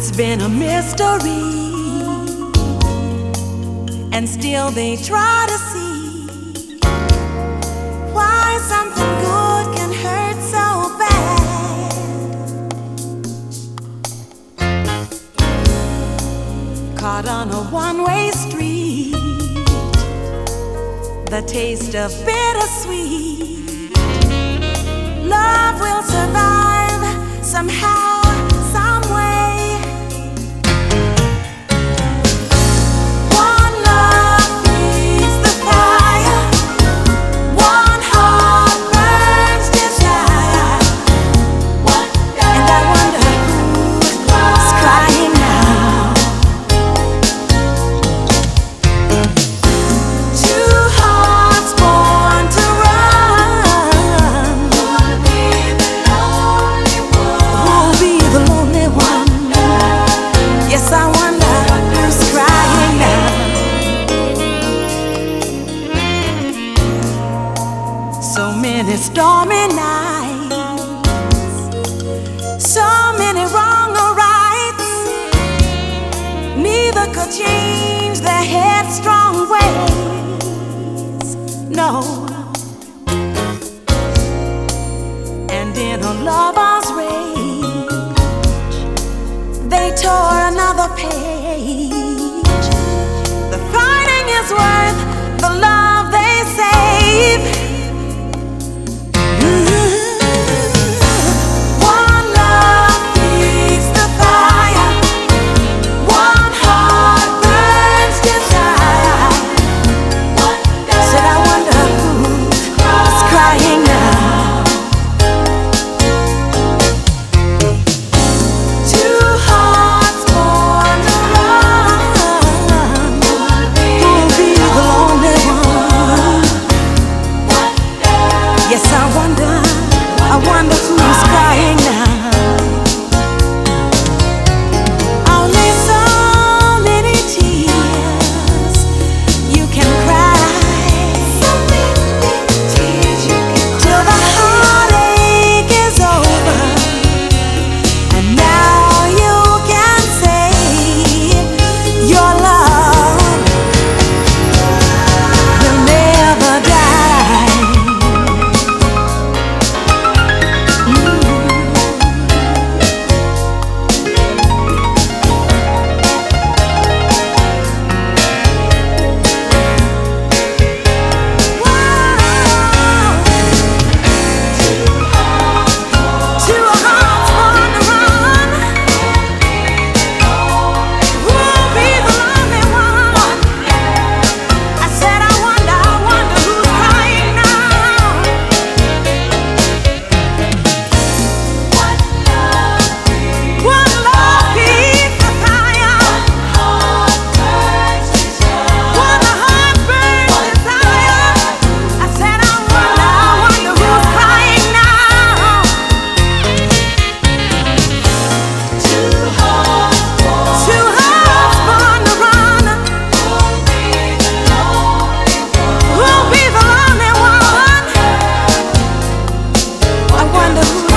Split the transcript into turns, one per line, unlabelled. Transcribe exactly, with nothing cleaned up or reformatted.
It's been a mystery, and still they try to see why something good can hurt so bad. Caught on a one-way street, the taste of bittersweet. Love will survive somehow, some way. One love feeds the fire, one heart burns desire. And I wonder who's crying now. Two hearts born to run. Who'll be the lonely one? Who'll be the lonely one? Yes, I wonder who's crying now. So many stormy nights, so many wrong or rights. Neither could change their headstrong ways. No. And in a lover's rage, they tore another page. The fighting is worth the love they save. One love feeds the fire, one heart burns desire. Said I wonder who's crying now. Two hearts born to run. Who'll be the lonely one? Yes, I wonder, I wonder who's crying now. Only so many tears you can cry, so many tears you can cry, till the heartache is over, and now you can say your love will never die. Two hearts born to run. Who'll be the lonely one? I said I wonder, I wonder who's crying now. One love feeds the fire, one heart burns desire. I said I wonder, I wonder who's crying now. Two hearts born to run. Who'll be the lonely one? I wonder who